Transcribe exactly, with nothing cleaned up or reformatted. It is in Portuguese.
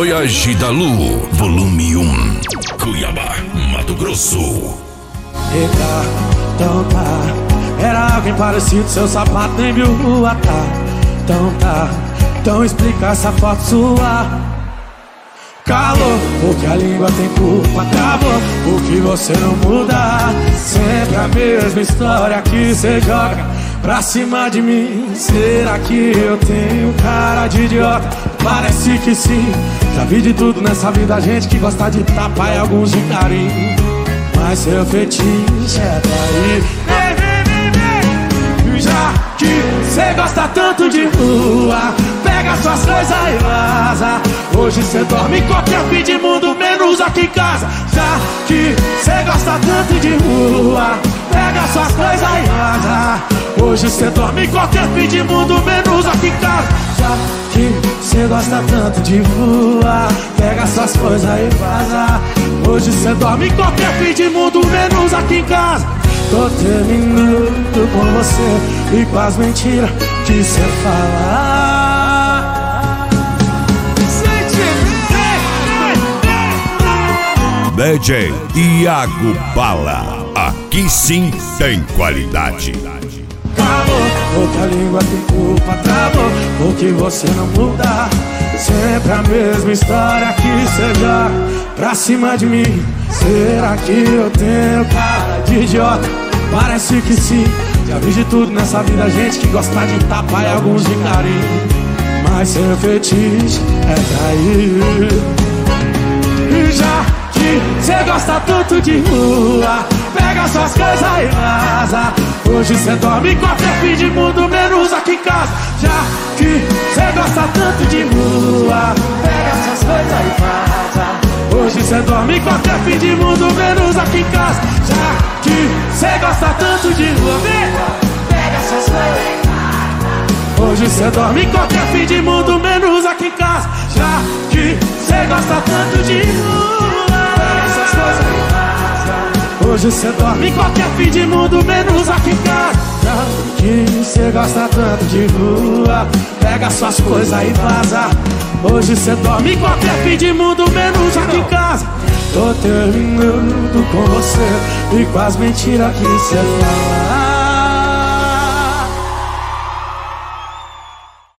Voyage da Lu, volume um, Cuiabá, Mato Grosso. Eita, então tá, era alguém parecido, seu sapato nem viu rua, tá. Então tá, então explica essa foto sua. Calor, porque a língua tem culpa, acabou, porque você não muda. Sempre a mesma história que você joga pra cima de mim. Será que eu tenho cara de idiota? Parece que sim. Já vi de tudo nessa vida, gente que gosta de tapa e alguns de carinho. Mas seu fetiche é trair. Vem, vem, vem, vem. Já que cê gosta tanto de rua, pega suas coisas e vaza. Hoje cê dorme em qualquer fim de mundo, menos aqui em casa. Já que cê gosta tanto de rua, pega suas coisas e vaza. Hoje cê dorme em qualquer fim de mundo, menos aqui em casa. Já que cê gosta tanto de rua, pega suas coisas e vaza. Hoje cê dorme em qualquer fim de mundo, menos aqui em casa. Tô terminando com você e com as mentiras que cê fala. D J Iago Bala, aqui sim tem qualidade. Acabou, porque a língua tem culpa, acabou, porque você não muda. Sempre a mesma história que cê joga pra cima de mim. Será que eu tenho cara de idiota? Parece que sim. Já vi de tudo nessa vida, gente que gosta de tapa e alguns de carinho. Mas seu fetiche é trair. E já que cê gosta tanto de rua, pega suas coisas e vaza. Hoje cê dorme em qualquer fim de mundo, menos aqui em casa. Já que cê gosta tanto de rua, pega suas coisas e vaza. Hoje cê dorme em qualquer fim de mundo, menos aqui em casa. Já que cê gosta tanto de rua, pega suas coisas e vaza. Hoje cê dorme em qualquer fim de mundo, menos aqui em casa. Já que cê gosta tanto de rua, pega suas coisas e vaza. Hoje cê dorme em qualquer fim de mundo, menos aqui em casa. Já que cê gosta tanto de rua, pega suas coisas e vaza. Hoje cê dorme em qualquer fim de mundo, menos aqui em casa. Tô terminando com você e com as mentiras que cê fala.